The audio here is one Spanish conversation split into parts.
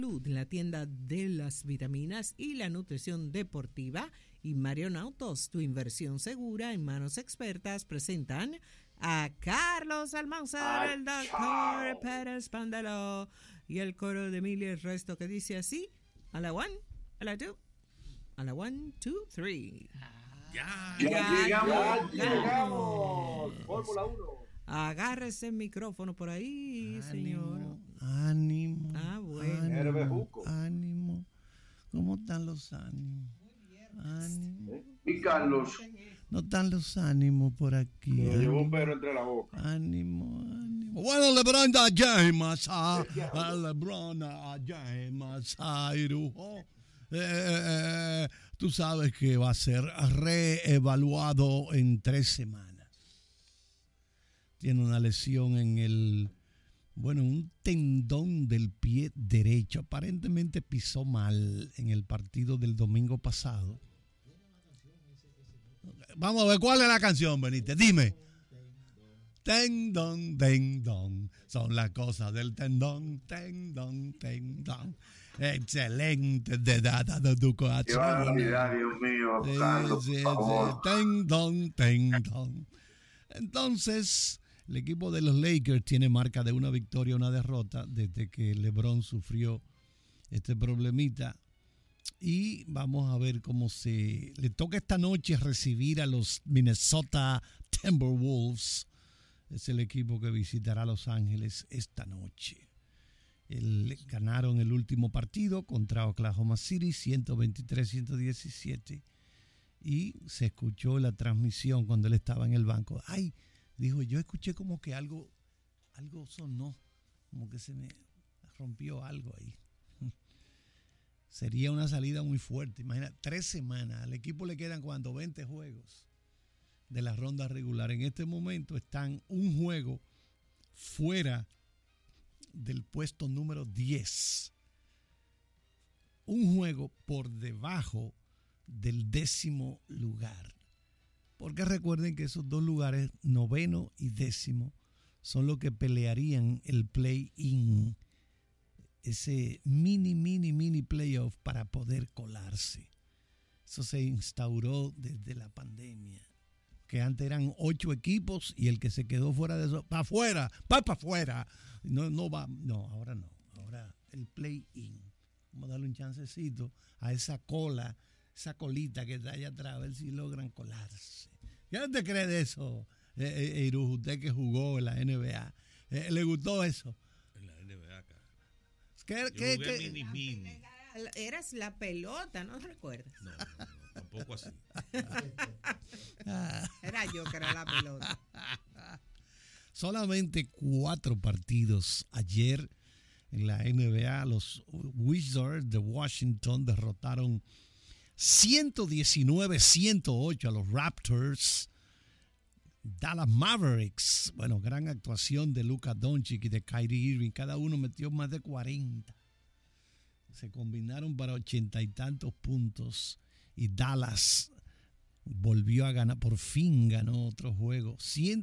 la tienda de las vitaminas y la nutrición deportiva, y Marion Autos, tu inversión segura en manos expertas, presentan a Carlos Almanzar, el doctor Pérez Pandelo y el coro de Emilia y el resto que dice así: a la one, a la two, a la 1, 2, 3. Ya llegamos. Fórmula 1. Agárrese el micrófono por ahí, señor. Ánimo. Bueno. Ánimo. ¿Cómo están los ánimos? Ánimo. Y Carlos. No están los ánimos por aquí. Llevó un perro entre la boca. Ánimo. Bueno, LeBron James, LeBron James, tú sabes que va a ser reevaluado en 3 semanas. Tiene una lesión en un tendón del pie derecho. Aparentemente pisó mal en el partido del domingo pasado. Vamos a ver cuál es la canción, Benítez. Dime. Tendón, tendón. Son las cosas del tendón. Tendón, tendón. Excelente de data de tu corazón. Qué barbaridad, Dios mío. Carlos, por favor. Tendón, tendón. Entonces, el equipo de los Lakers tiene marca de 1 victoria, 1 derrota desde que LeBron sufrió este problemita. Y vamos a ver cómo le toca esta noche recibir a los Minnesota Timberwolves. Es el equipo que visitará Los Ángeles esta noche. Ganaron el último partido contra Oklahoma City, 123-117. Y se escuchó la transmisión cuando él estaba en el banco. Ay, dijo, yo escuché como que algo sonó, como que se me rompió algo ahí. Sería una salida muy fuerte. Imagina, 3 semanas. Al equipo le quedan 20 juegos de la ronda regular. En este momento están un juego fuera del puesto número 10. Un juego por debajo del 10º lugar. Porque recuerden que esos 2 lugares, 9º y 10º, son los que pelearían el play-in. Ese mini playoff para poder colarse. Eso se instauró desde la pandemia. Que antes eran 8 equipos y el que se quedó fuera de eso, para afuera. No va, no, ahora no. Ahora el play-in. Vamos a darle un chancecito a esa colita que está allá atrás, a ver si logran colarse. ¿Qué no te cree de eso, Irujo? Usted que jugó en la NBA. ¿Le gustó eso? En la NBA, acá. ¿Qué? Mini. Eras la pelota, ¿no recuerdas? No, tampoco así. Era yo que era la pelota. Solamente 4 partidos ayer en la NBA. Los Wizards de Washington derrotaron 119-108 a los Raptors. Dallas Mavericks, bueno, gran actuación de Luka Doncic y de Kyrie Irving, cada uno metió más de 40. Se combinaron para 80 y tantos puntos y Dallas volvió a ganar, por fin ganó otro juego,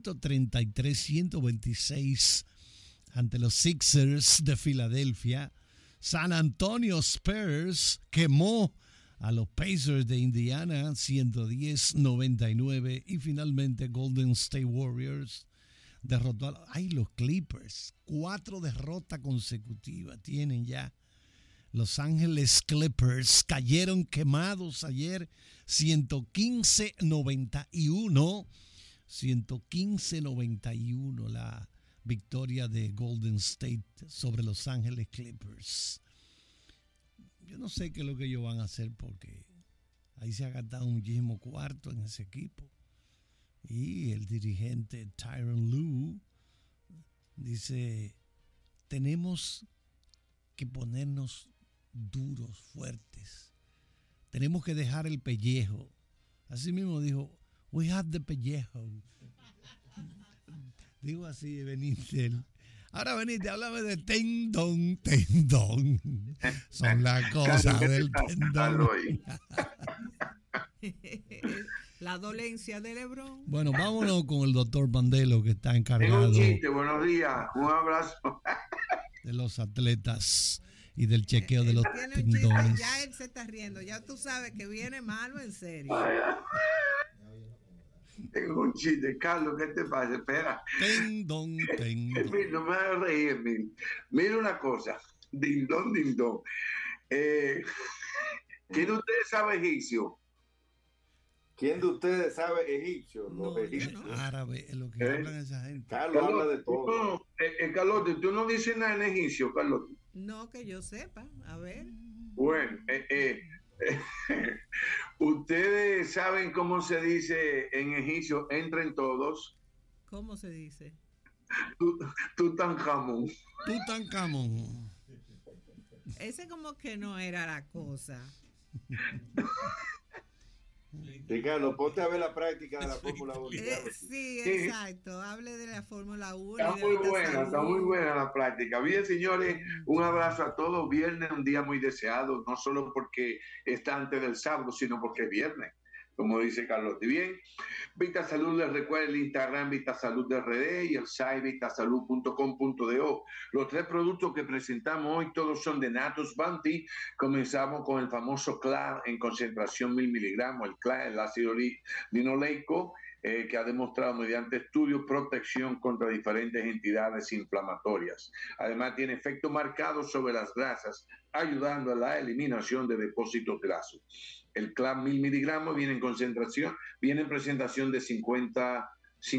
133-126 ante los Sixers de Filadelfia. San Antonio Spurs quemó a los Pacers de Indiana, 110-99. Y finalmente Golden State Warriors derrotó a los Clippers. 4 derrotas consecutivas tienen ya. Los Ángeles Clippers cayeron quemados ayer, 115-91. 115-91 la victoria de Golden State sobre Los Ángeles Clippers. Yo no sé qué es lo que ellos van a hacer porque ahí se ha gastado muchísimo cuarto en ese equipo. Y el dirigente Tyronn Lue dice, tenemos que ponernos duros, fuertes. Tenemos que dejar el pellejo. Así mismo dijo, we have the pellejo. Digo así, Benítez. Ahora Benítez, háblame de tendón. Son las cosas del tendón. La dolencia de LeBron. Bueno, vámonos con el doctor Pandelo, que está encargado. Tengo un chiste, buenos días, un abrazo. De los atletas. y del chequeo de los Tiene un chiste, tendones. ya él se está riendo, ya tú sabes que viene malo en serio. Tengo un chiste, Carlos, ¿qué te pasa? Espera. Tendón. Emil, no me hagas reír, Emil. Mira una cosa. Ding dong. ¿Quién de ustedes sabe egipcio? ¿Quién de ustedes sabe egipcio? No, Los egipcios. Árabe, es lo que hablan esa gente. Carlos habla de todo. No, Carlote, tú no dices nada en egipcio, Carlote. No que yo sepa, a ver. Bueno, ustedes saben cómo se dice en egipcio, entren todos. ¿Cómo se dice? Tutankamón. Tutankamón. Ese como que no era la cosa. Ricardo, ponte a ver la práctica de la Fórmula 1. Sí, exacto. Hable de la Fórmula 1. Está muy buena la práctica. Bien, señores, un abrazo a todos. Viernes, un día muy deseado, no solo porque está antes del sábado, sino porque es viernes, como dice Carlos. Y bien, Vita Salud, les recuerda el Instagram Vita Salud de RD y el site vitasalud.com.do. Los 3 productos que presentamos hoy todos son de Natus Bounty. Comenzamos con el famoso CLA en concentración 1000 miligramos, el CLA, el ácido linoleico, que ha demostrado mediante estudios protección contra diferentes entidades inflamatorias. Además tiene efecto marcado sobre las grasas, ayudando a la eliminación de depósitos grasos. El CLAP 1000 miligramos viene en presentación de 50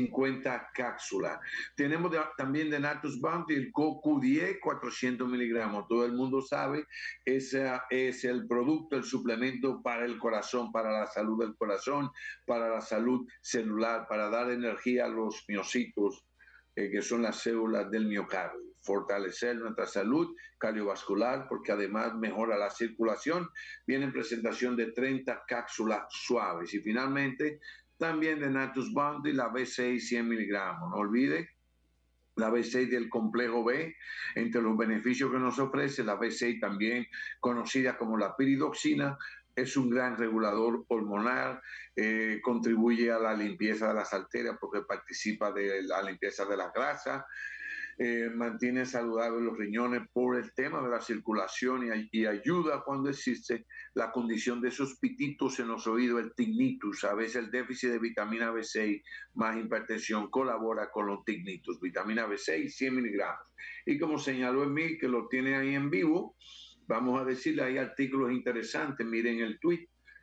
cápsulas. Tenemos también de Natus Bounty el CoQ10 400 miligramos. Todo el mundo sabe, ese es el producto, el suplemento para el corazón, para la salud del corazón, para la salud celular, para dar energía a los miocitos, que son las células del miocardio. Fortalecer nuestra salud cardiovascular, porque además mejora la circulación. Viene en presentación de 30 cápsulas suaves. Y finalmente, también de Natus Bounty, la B6 100 miligramos. No olvide la B6 del complejo B, entre los beneficios que nos ofrece, la B6 también conocida como la piridoxina, es un gran regulador hormonal, contribuye a la limpieza de las arterias porque participa de la limpieza de las grasas, mantiene saludables los riñones por el tema de la circulación y ayuda cuando existe la condición de esos pititos en los oídos, el tinnitus. A veces el déficit de vitamina B6 más hipertensión colabora con los tinnitus. Vitamina B6, 100 miligramos. Y como señaló Emil, que lo tiene ahí en vivo, vamos a decirle, hay artículos interesantes. Miren el tweet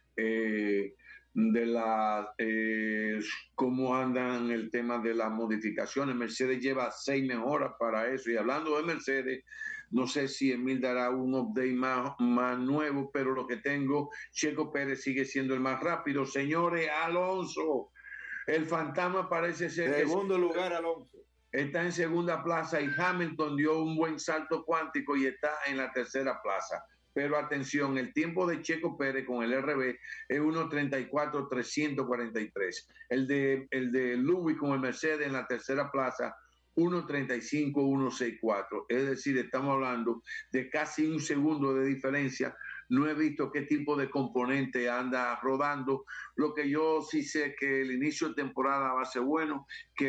de cómo andan el tema de las modificaciones. Mercedes lleva 6 mejoras para eso. Y hablando de Mercedes, no sé si Emil dará un update más nuevo, pero lo que tengo, Checo Pérez sigue siendo el más rápido. Señores, Alonso, el fantasma parece ser... Segundo lugar, Alonso. Está en segunda plaza y Hamilton dio un buen salto cuántico y está en la tercera plaza. Pero atención, el tiempo de Checo Pérez con el RB es 1:34.343. El de Lewis con el Mercedes en la tercera plaza, 1:35.164. Es decir, estamos hablando de casi un segundo de diferencia. No he visto qué tipo de componente anda rodando. Lo que yo sí sé que el inicio de temporada va a ser bueno, que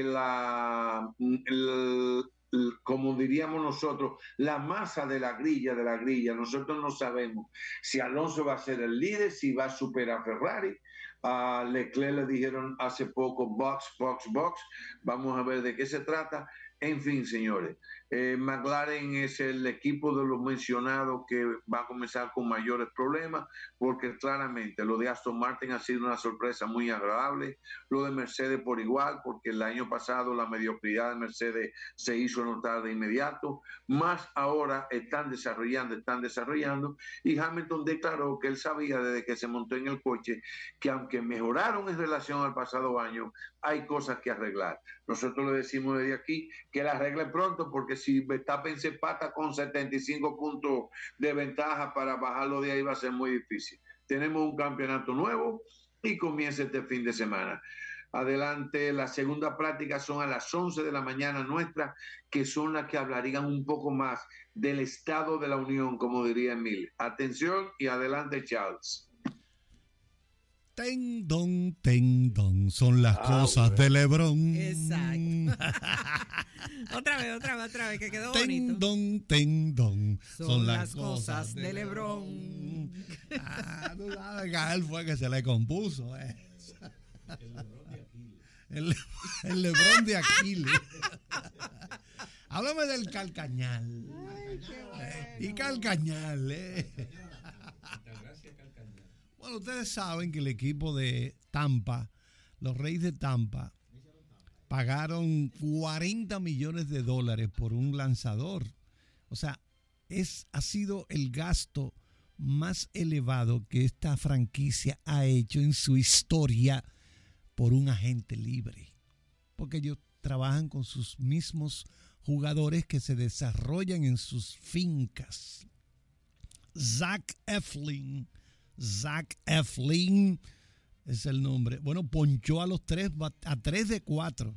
como diríamos nosotros, la masa de la grilla, nosotros no sabemos si Alonso va a ser el líder, si va a superar a Ferrari. A Leclerc le dijeron hace poco box, vamos a ver de qué se trata. En fin, señores, McLaren es el equipo de los mencionados que va a comenzar con mayores problemas, porque claramente lo de Aston Martin ha sido una sorpresa muy agradable, lo de Mercedes por igual, porque el año pasado la mediocridad de Mercedes se hizo notar de inmediato, más ahora están desarrollando, y Hamilton declaró que él sabía desde que se montó en el coche que aunque mejoraron en relación al pasado año, hay cosas que arreglar. Nosotros le decimos desde aquí que la arregle pronto, porque si Verstappen se empata con 75 puntos de ventaja, para bajarlo de ahí va a ser muy difícil. Tenemos un campeonato nuevo y comienza este fin de semana. Adelante, la segunda práctica son a las 11 de la mañana nuestra, que son las que hablarían un poco más del estado de la unión, como diría Emil. Atención y adelante, Charles. Ten don, son las cosas de LeBron. Exacto. otra vez, que quedó bonito. Ten don, son las cosas de LeBron. Tú sabes que a él fue que se le compuso. El LeBron de Aquiles. Háblame del Calcañal. Y Calcañal, Bueno, ustedes saben que el equipo de Tampa, los Reyes de Tampa, pagaron $40 millones por un lanzador. O sea, ha sido el gasto más elevado que esta franquicia ha hecho en su historia por un agente libre. Porque ellos trabajan con sus mismos jugadores que se desarrollan en sus fincas. Zach Eflin es el nombre. Bueno, ponchó a los a 3 de 4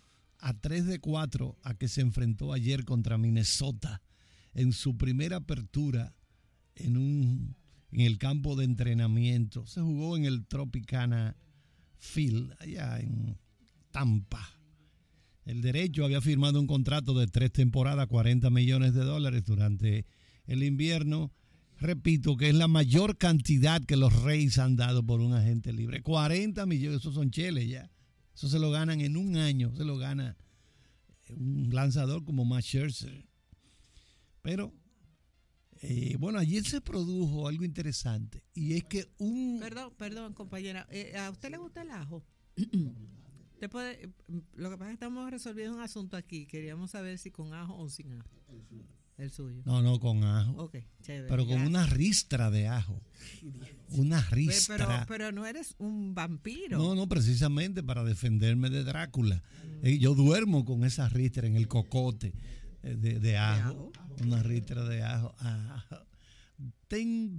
a que se enfrentó ayer contra Minnesota en su primera apertura en el campo de entrenamiento. Se jugó en el Tropicana Field, allá en Tampa. El derecho había firmado un contrato de 3 temporadas, $40 millones durante el invierno. Repito que es la mayor cantidad que los Reyes han dado por un agente libre. 40 millones, esos son cheles ya. Eso se lo ganan en un año, se lo gana un lanzador como Max Scherzer. Pero, bueno, ayer se produjo algo interesante. Y es que Perdón, compañera. ¿A usted le gusta el ajo? Lo que pasa es que estamos resolviendo un asunto aquí. Queríamos saber si con ajo o sin ajo. El suyo. No, con ajo. Ok, chévere. Pero con una ristra de ajo. Una ristra. Pero no eres un vampiro. No, precisamente para defenderme de Drácula. Yo duermo con esa ristra en el cocote de ajo. Una ristra de ajo. Ten.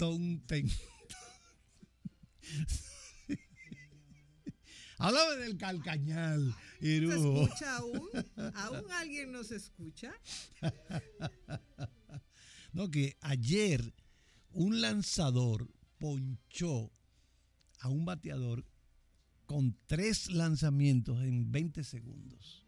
Háblame del Calcañal, Irujo. ¿Se escucha aún? ¿Aún alguien nos escucha? No, que ayer un lanzador ponchó a un bateador con 3 lanzamientos en 20 segundos.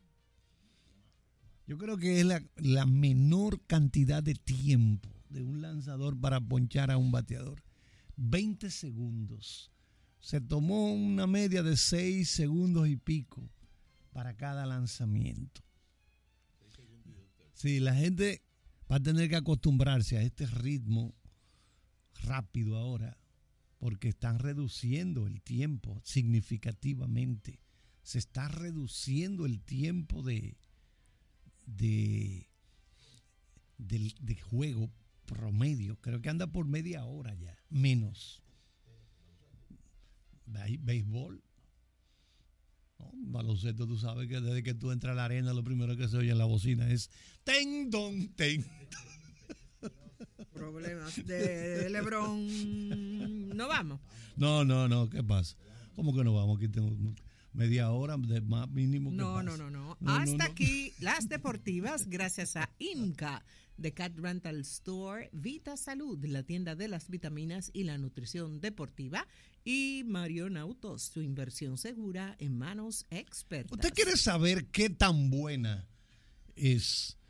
Yo creo que es la menor cantidad de tiempo de un lanzador para ponchar a un bateador. 20 segundos. Se tomó una media de 6 segundos y pico para cada lanzamiento. Sí, la gente va a tener que acostumbrarse a este ritmo rápido ahora, porque están reduciendo el tiempo significativamente. Se está reduciendo el tiempo de juego promedio. Creo que anda por media hora ya, menos. Béisbol, ¿no? Baloncesto, tú sabes que desde que tú entras a la arena lo primero que se oye en la bocina es ten. Problemas de LeBron. ¿No vamos? No, ¿qué pasa? ¿Cómo que no vamos? Aquí tengo media hora de más mínimo. No. Hasta aquí las deportivas gracias a IMCA, The Cat Rental Store, Vita Salud, la tienda de las vitaminas y la nutrición deportiva, y Marion Autos, tu inversión segura en manos expertas. ¿Usted quiere saber qué tan buena es